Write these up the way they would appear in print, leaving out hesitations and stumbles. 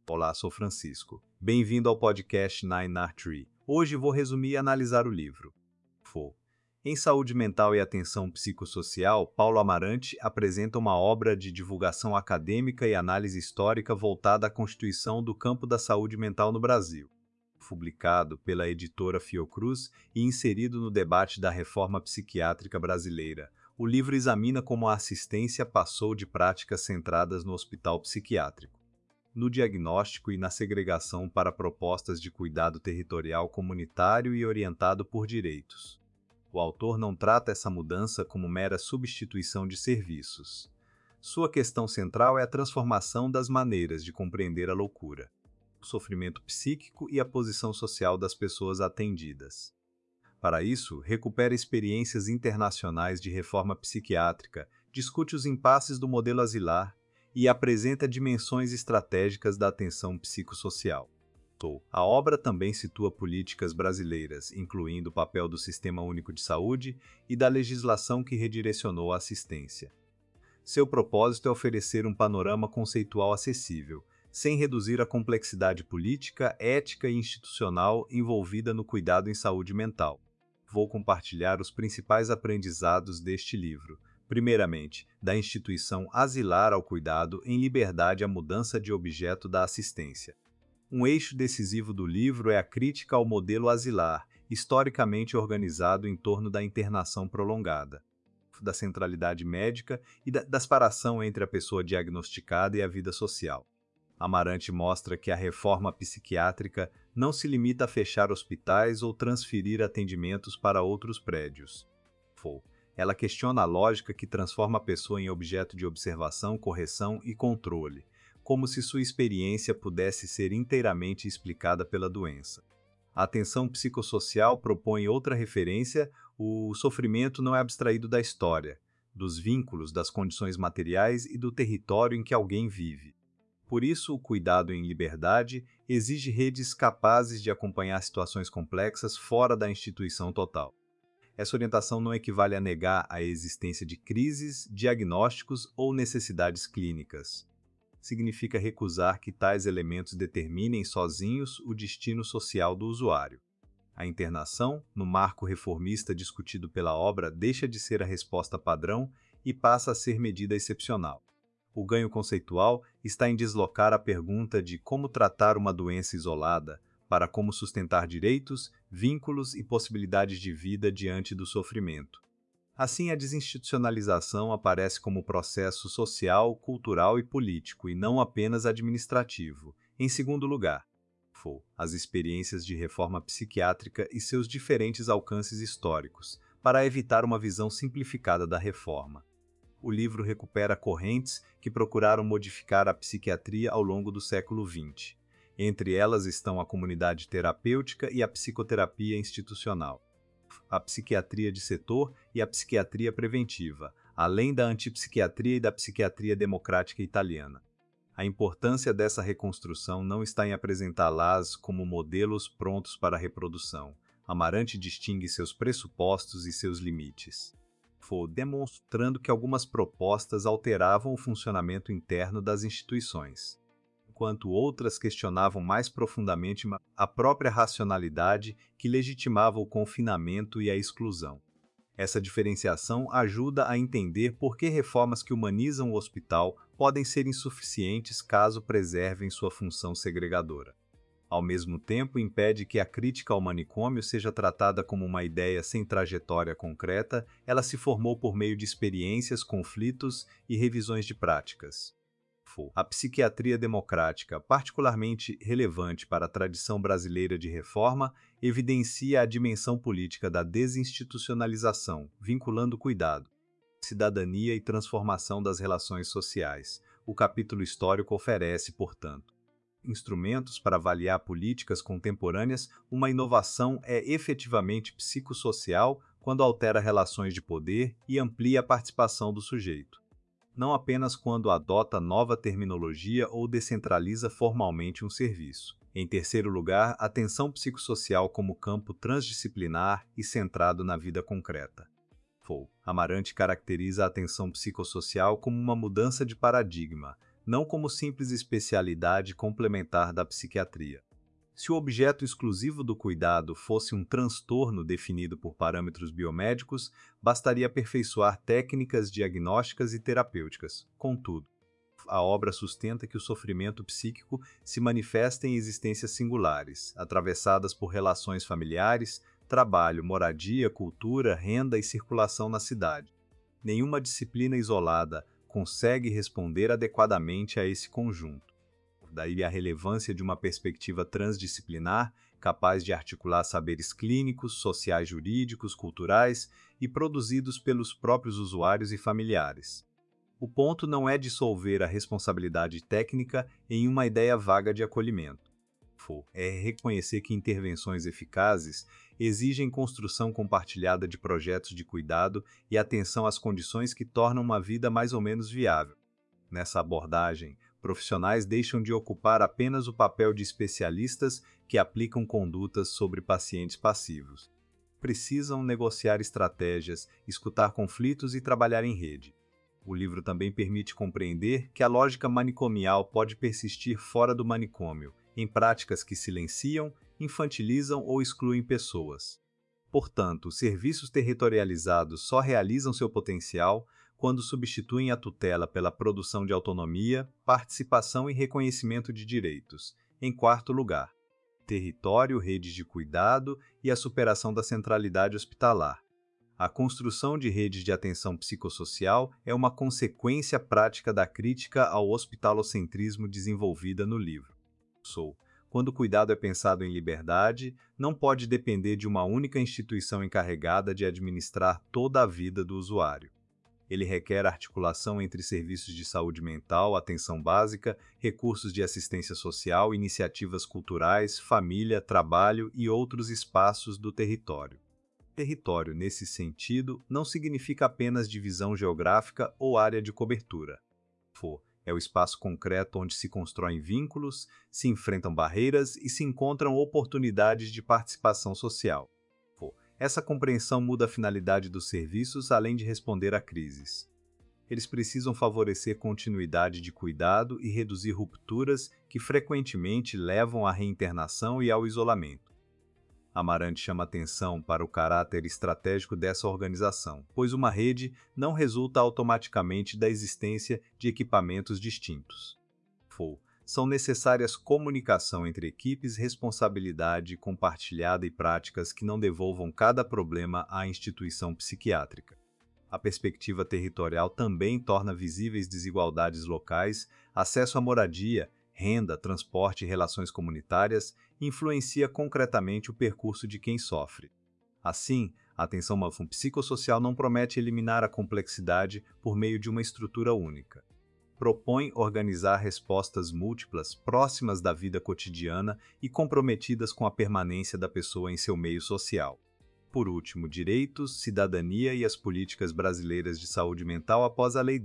Olá, sou Francisco. Bem-vindo ao podcast Nine Art Tree. Hoje vou resumir e analisar o livro. Em Saúde Mental e Atenção Psicossocial, Paulo Amarante apresenta uma obra de divulgação acadêmica e análise histórica voltada à constituição do campo da saúde mental no Brasil. Publicado pela editora Fiocruz e inserido no debate da reforma psiquiátrica brasileira, o livro examina como a assistência passou de práticas centradas no hospital psiquiátrico, no diagnóstico e na segregação para propostas de cuidado territorial comunitário e orientado por direitos. O autor não trata essa mudança como mera substituição de serviços. Sua questão central é a transformação das maneiras de compreender a loucura, o sofrimento psíquico e a posição social das pessoas atendidas. Para isso, recupera experiências internacionais de reforma psiquiátrica, discute os impasses do modelo asilar e apresenta dimensões estratégicas da atenção psicossocial. A obra também situa políticas brasileiras, incluindo o papel do Sistema Único de Saúde e da legislação que redirecionou a assistência. Seu propósito é oferecer um panorama conceitual acessível, sem reduzir a complexidade política, ética e institucional envolvida no cuidado em saúde mental. Vou compartilhar os principais aprendizados deste livro. Primeiramente, da instituição asilar ao cuidado em liberdade à mudança de objeto da assistência. Um eixo decisivo do livro é a crítica ao modelo asilar, historicamente organizado em torno da internação prolongada, da centralidade médica e da separação entre a pessoa diagnosticada e a vida social. Amarante mostra que a reforma psiquiátrica não se limita a fechar hospitais ou transferir atendimentos para outros prédios. Ela questiona a lógica que transforma a pessoa em objeto de observação, correção e controle, como se sua experiência pudesse ser inteiramente explicada pela doença. A atenção psicossocial propõe outra referência: o sofrimento não é abstraído da história, dos vínculos, das condições materiais e do território em que alguém vive. Por isso, o cuidado em liberdade exige redes capazes de acompanhar situações complexas fora da instituição total. Essa orientação não equivale a negar a existência de crises, diagnósticos ou necessidades clínicas. Significa recusar que tais elementos determinem sozinhos o destino social do usuário. A internação, no marco reformista discutido pela obra, deixa de ser a resposta padrão e passa a ser medida excepcional. O ganho conceitual está em deslocar a pergunta de como tratar uma doença isolada para como sustentar direitos, vínculos e possibilidades de vida diante do sofrimento. Assim, a desinstitucionalização aparece como processo social, cultural e político, e não apenas administrativo. Em segundo lugar, as experiências de reforma psiquiátrica e seus diferentes alcances históricos, para evitar uma visão simplificada da reforma. O livro recupera correntes que procuraram modificar a psiquiatria ao longo do século XX. Entre elas estão a comunidade terapêutica e a psicoterapia institucional, a psiquiatria de setor e a psiquiatria preventiva, além da antipsiquiatria e da psiquiatria democrática italiana. A importância dessa reconstrução não está em apresentá-las como modelos prontos para a reprodução. Amarante distingue seus pressupostos e seus limites, demonstrando que algumas propostas alteravam o funcionamento interno das instituições, enquanto outras questionavam mais profundamente a própria racionalidade que legitimava o confinamento e a exclusão. Essa diferenciação ajuda a entender por que reformas que humanizam o hospital podem ser insuficientes caso preservem sua função segregadora. Ao mesmo tempo, impede que a crítica ao manicômio seja tratada como uma ideia sem trajetória concreta. Ela se formou por meio de experiências, conflitos e revisões de práticas. A psiquiatria democrática, particularmente relevante para a tradição brasileira de reforma, evidencia a dimensão política da desinstitucionalização, vinculando cuidado, cidadania e transformação das relações sociais. O capítulo histórico oferece, portanto, instrumentos para avaliar políticas contemporâneas. Uma inovação é efetivamente psicossocial quando altera relações de poder e amplia a participação do sujeito, não apenas quando adota nova terminologia ou descentraliza formalmente um serviço. Em terceiro lugar, atenção psicossocial como campo transdisciplinar e centrado na vida concreta. Amarante caracteriza a atenção psicossocial como uma mudança de paradigma, não como simples especialidade complementar da psiquiatria. Se o objeto exclusivo do cuidado fosse um transtorno definido por parâmetros biomédicos, bastaria aperfeiçoar técnicas diagnósticas e terapêuticas. Contudo, a obra sustenta que o sofrimento psíquico se manifesta em existências singulares, atravessadas por relações familiares, trabalho, moradia, cultura, renda e circulação na cidade. Nenhuma disciplina isolada consegue responder adequadamente a esse conjunto. Daí a relevância de uma perspectiva transdisciplinar, capaz de articular saberes clínicos, sociais, jurídicos, culturais e produzidos pelos próprios usuários e familiares. O ponto não é dissolver a responsabilidade técnica em uma ideia vaga de acolhimento. É reconhecer que intervenções eficazes exigem construção compartilhada de projetos de cuidado e atenção às condições que tornam uma vida mais ou menos viável. Nessa abordagem, profissionais deixam de ocupar apenas o papel de especialistas que aplicam condutas sobre pacientes passivos. Precisam negociar estratégias, escutar conflitos e trabalhar em rede. O livro também permite compreender que a lógica manicomial pode persistir fora do manicômio, em práticas que silenciam, infantilizam ou excluem pessoas. Portanto, os serviços territorializados só realizam seu potencial quando substituem a tutela pela produção de autonomia, participação e reconhecimento de direitos. Em quarto lugar, território, redes de cuidado e a superação da centralidade hospitalar. A construção de redes de atenção psicossocial é uma consequência prática da crítica ao hospitalocentrismo desenvolvida no livro. Quando o cuidado é pensado em liberdade, não pode depender de uma única instituição encarregada de administrar toda a vida do usuário. Ele requer articulação entre serviços de saúde mental, atenção básica, recursos de assistência social, iniciativas culturais, família, trabalho e outros espaços do território. Território, nesse sentido, não significa apenas divisão geográfica ou área de cobertura. É o espaço concreto onde se constroem vínculos, se enfrentam barreiras e se encontram oportunidades de participação social. Essa compreensão muda a finalidade dos serviços além de responder a crises. Eles precisam favorecer continuidade de cuidado e reduzir rupturas que frequentemente levam à reinternação e ao isolamento. Amarante chama atenção para o caráter estratégico dessa organização, pois uma rede não resulta automaticamente da existência de equipamentos distintos. São necessárias comunicação entre equipes, responsabilidade compartilhada e práticas que não devolvam cada problema à instituição psiquiátrica. A perspectiva territorial também torna visíveis desigualdades locais, acesso à moradia, renda, transporte e relações comunitárias, influencia concretamente o percurso de quem sofre. Assim, a atenção psicossocial não promete eliminar a complexidade por meio de uma estrutura única. Propõe organizar respostas múltiplas, próximas da vida cotidiana e comprometidas com a permanência da pessoa em seu meio social. Por último, direitos, cidadania e as políticas brasileiras de saúde mental após a Lei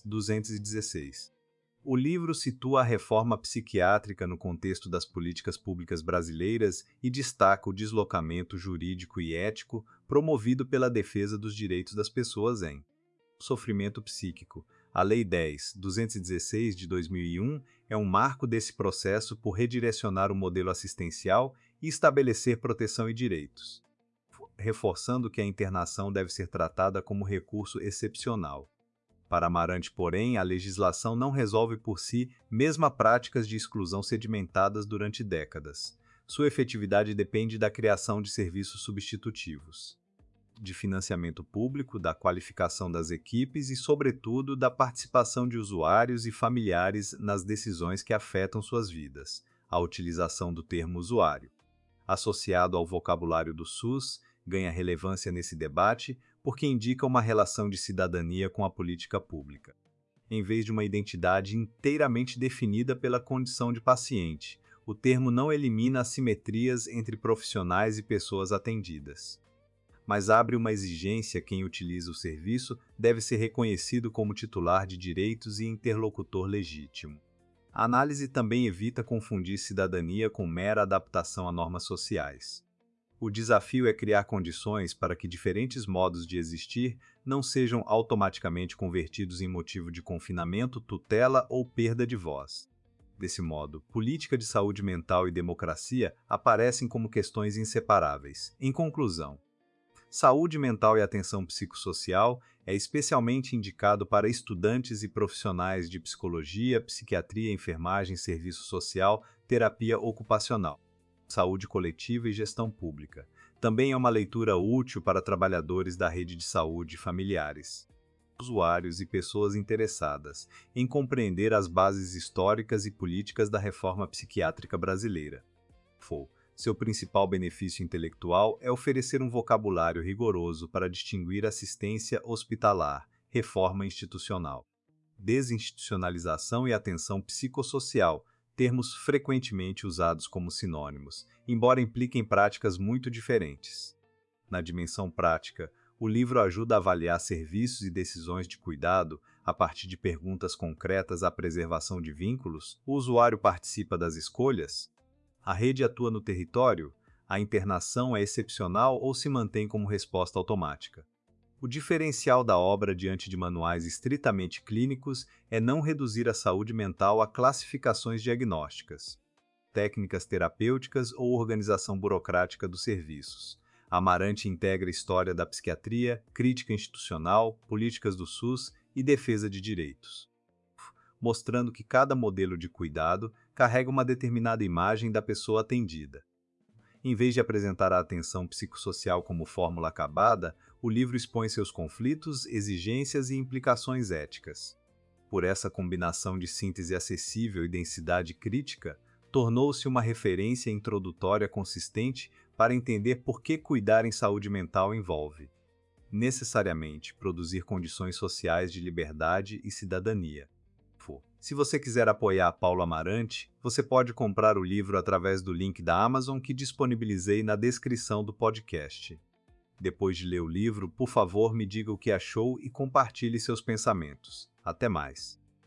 10.216. O livro situa a reforma psiquiátrica no contexto das políticas públicas brasileiras e destaca o deslocamento jurídico e ético promovido pela defesa dos direitos das pessoas em sofrimento psíquico. A Lei 10.216 de 2001 é um marco desse processo por redirecionar o modelo assistencial e estabelecer proteção e direitos, reforçando que a internação deve ser tratada como recurso excepcional. Para Amarante, porém, a legislação não resolve por si mesmo práticas de exclusão sedimentadas durante décadas. Sua efetividade depende da criação de serviços substitutivos, de financiamento público, da qualificação das equipes e, sobretudo, da participação de usuários e familiares nas decisões que afetam suas vidas. A utilização do termo usuário, associado ao vocabulário do SUS, ganha relevância nesse debate porque indica uma relação de cidadania com a política pública, em vez de uma identidade inteiramente definida pela condição de paciente. O termo não elimina assimetrias entre profissionais e pessoas atendidas, mas abre uma exigência: quem utiliza o serviço deve ser reconhecido como titular de direitos e interlocutor legítimo. A análise também evita confundir cidadania com mera adaptação a normas sociais. O desafio é criar condições para que diferentes modos de existir não sejam automaticamente convertidos em motivo de confinamento, tutela ou perda de voz. Desse modo, política de saúde mental e democracia aparecem como questões inseparáveis. Em conclusão, saúde mental e atenção psicossocial é especialmente indicado para estudantes e profissionais de psicologia, psiquiatria, enfermagem, serviço social, terapia ocupacional, saúde coletiva e gestão pública. Também é uma leitura útil para trabalhadores da rede de saúde e familiares, usuários e pessoas interessadas em compreender as bases históricas e políticas da reforma psiquiátrica brasileira. Seu principal benefício intelectual é oferecer um vocabulário rigoroso para distinguir assistência hospitalar, reforma institucional, desinstitucionalização e atenção psicossocial, termos frequentemente usados como sinônimos, embora impliquem práticas muito diferentes. Na dimensão prática, o livro ajuda a avaliar serviços e decisões de cuidado a partir de perguntas concretas à preservação de vínculos. O usuário participa das escolhas? A rede atua no território? A internação é excepcional ou se mantém como resposta automática? O diferencial da obra diante de manuais estritamente clínicos é não reduzir a saúde mental a classificações diagnósticas, técnicas terapêuticas ou organização burocrática dos serviços. Amarante integra história da psiquiatria, crítica institucional, políticas do SUS e defesa de direitos, mostrando que cada modelo de cuidado carrega uma determinada imagem da pessoa atendida. Em vez de apresentar a atenção psicossocial como fórmula acabada, o livro expõe seus conflitos, exigências e implicações éticas. Por essa combinação de síntese acessível e densidade crítica, tornou-se uma referência introdutória consistente para entender por que cuidar em saúde mental envolve, necessariamente, produzir condições sociais de liberdade e cidadania. Se você quiser apoiar Paulo Amarante, você pode comprar o livro através do link da Amazon que disponibilizei na descrição do podcast. Depois de ler o livro, por favor, me diga o que achou e compartilhe seus pensamentos. Até mais!